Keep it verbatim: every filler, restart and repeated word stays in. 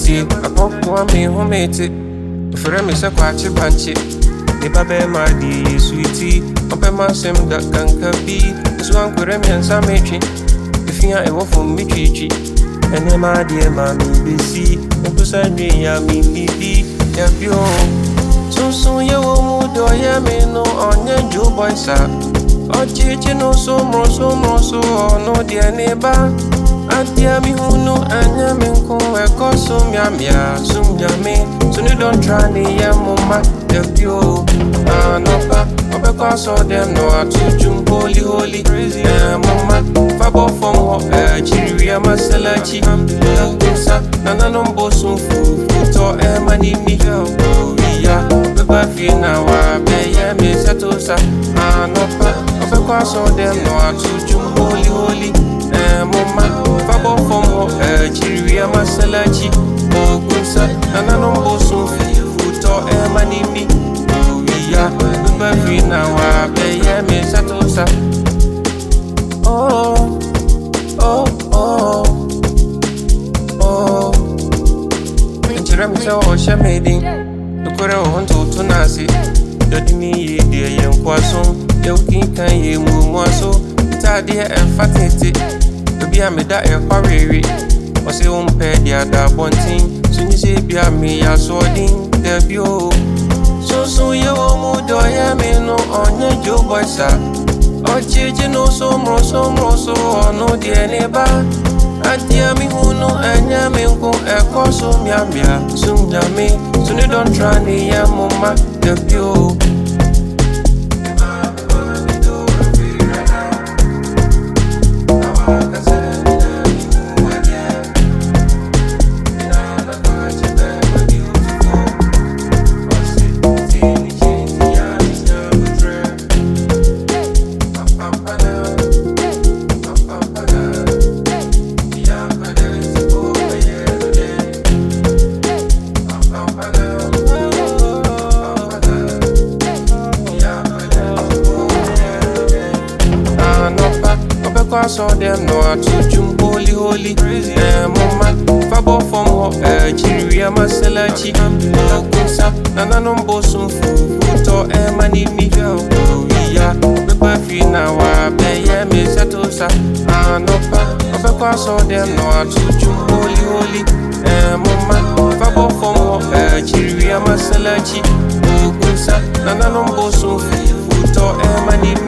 see, I pop one me home mate it. For me, so quite a bunch it. The baby, my dear sweetie, open my sim that can be. This one could remain some matching. If you are a wolf from me, Chichi, and then my dear mammy, B C, and beside me, I mean, B B, yeah, you. So soon you will move, do I me no on your Joe boy, sir. Oh, Chichi, no so more, so more, so, no, dear neighbor. Adia mi hunu anya mi nko eko sumya mia sumya mi sunu don't try ni ya mama debut anopa obeko so dem no atujum holy holy eh mama fabo from ho eh chiri ya masalachi kusa nana no bosun fu to e mani mi oh ya beba fi na wa be ya mi setosa anopa obeko so dem no atujum holy holy eh mama fabo from eh chiri ya masalachi kusa nana no bosun fu to e mani mi oh ya beba fi na wa be ya mi setosa oh oh oh oh Injira mi so o shamedin Dukure o honto tunasi Dodi mi ye die ye nkwaso Ye ukin kan ye mu mwaso Tadi e fatete Dobi ameda e kwarere Ose umpe dia da bontin Sunyi se bia mi ya sodin Debio So so ye wo mu do ye mi no onye jo boy sa Ochichi no so mro so mro so ono die neba Adia mi hunu anya mi nko eko sumya mia sumya mi Suni don't try ni ya mama debut I saw them no atujum holy holy eh mama fabo from ho eh chiri ya masalachi kusa nana no bosun fu to e mani mi oh ya beba fi na wa be ye mi setosa anopa obeko I saw them no atujum holy holy eh mama fabo from ho eh chiri ya masalachi kusa nana no bosun fu to e mani